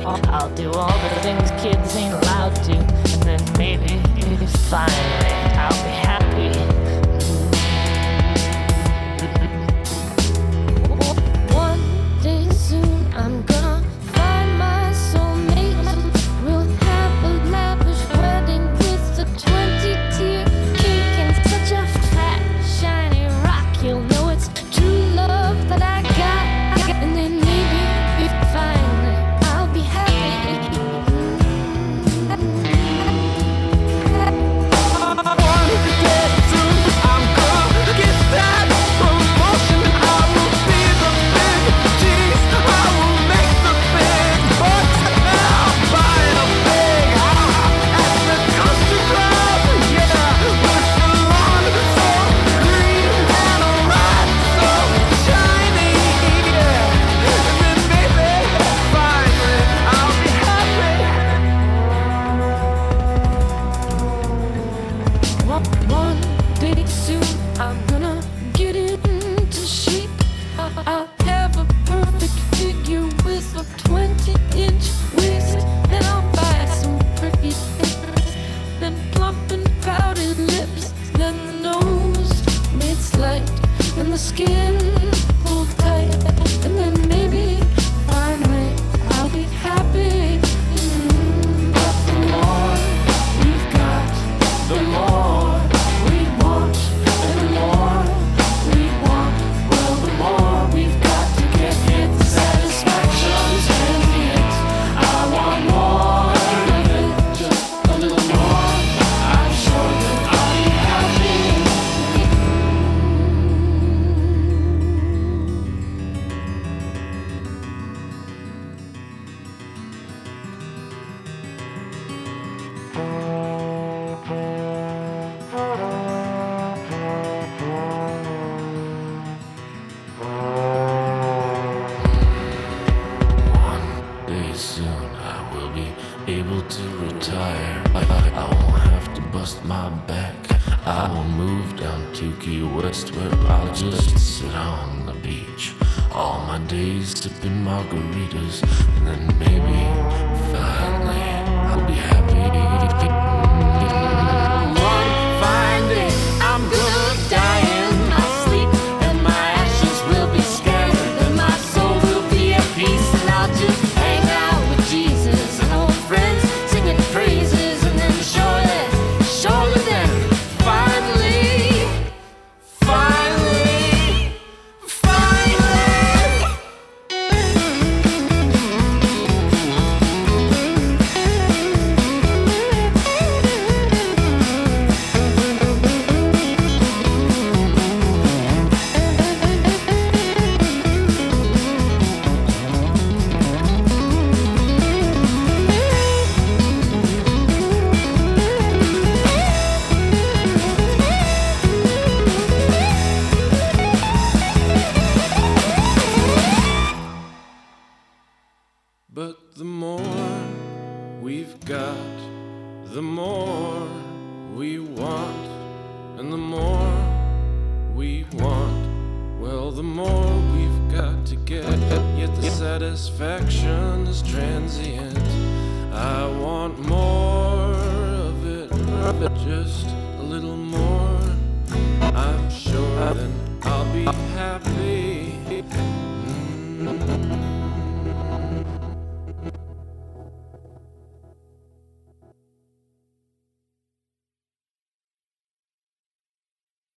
I'll do all the things kids ain't allowed to, and then maybe, finally, I'll be happy. One day soon, I'm gonna find my soulmate. We'll have a lavish wedding with a 20-tier cake and such a fat, shiny rock. You'll know it's true love that I got, and then maybe finally I'll be happy. One day soon, I'm gonna get that promotion. I will be the big cheese. I will make the big bucks. I'll buy a big house at the country club. Yeah, with the lawn so green and a ride so shiny. Yeah, and then maybe finally I'll be happy. One day soon, I'm gonna get it into shape. I'll have a perfect figure with a 20-inch waist. Then I'll buy some pretty things, then plump and pouted lips, then the nose made slight, and the skin pulled tight, and then maybe finally I'll be happy. But the more we've got, the more we want, and the more we want, well, the more we've got to get it. Satisfaction's in it. I want more of it, just a little more. I'm sure that I'll be happy. One day soon I will be able to retire. I won't have to bust my back. I will move down to Key West where I'll just sit on the beach all my days sipping margaritas, and then maybe finally I'll be happy. One fine day, I'm gonna die in my sleep, and my ashes will be scattered, and my soul will be at peace, and I'll just hang out with Jesus and old friends singing praises, and then surely then, finally. But the more we've got, the more we want, and the more we want, well, the more we've got to get. Yet the satisfaction is transient. I want more of it, just a little more. I'm sure then I'll be happy.